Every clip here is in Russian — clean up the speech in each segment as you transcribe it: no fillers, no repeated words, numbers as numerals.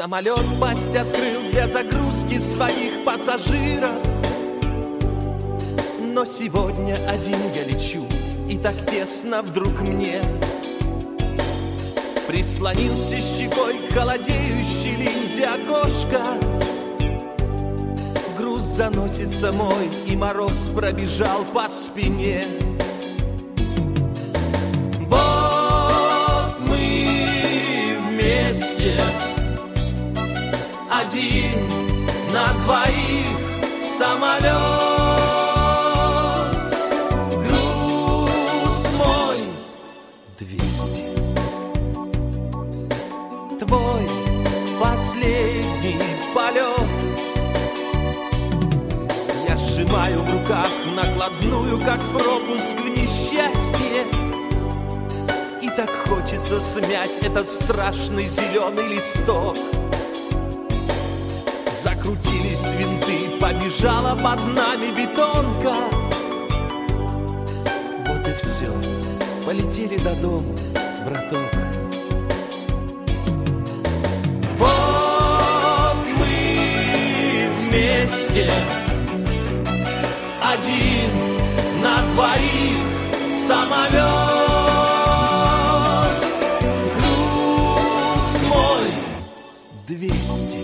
Самолет пасть открыл для загрузки своих пассажиров. Но сегодня один я лечу, и так тесно вдруг мне. Прислонился щекой к холодеющей линзе окошка. Груз заносится мой, и мороз пробежал по спине. Вот мы вместе, один на двоих самолет. Груз мой 200. Твой последний полет. Я сжимаю в руках накладную, как пропуск в несчастье. И так хочется смять этот страшный зеленый листок. Закрутились винты, побежала под нами бетонка. Вот и все, полетели до дома, браток. Вот мы вместе, один на двоих самолет. Груз мой 200.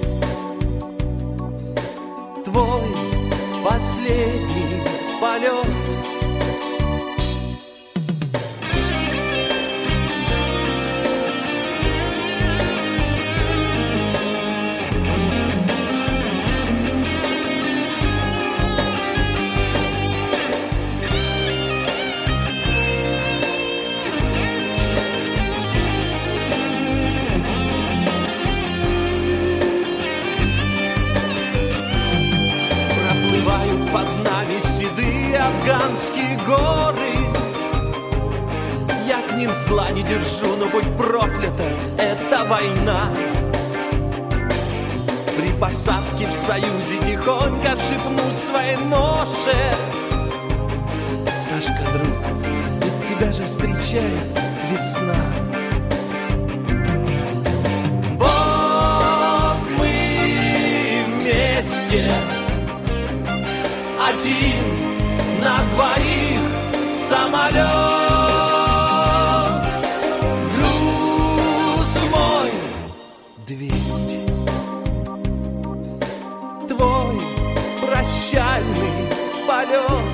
Твой последний полет. Под нами седые афганские горы. Я к ним зла не держу, но будь проклята эта война. При посадке в Союзе тихонько шепну своей ноше: Сашка, друг, ведь тебя же встречает весна. Вот мы вместе, один на двоих самолет. Груз мой 200. Твой прощальный полет.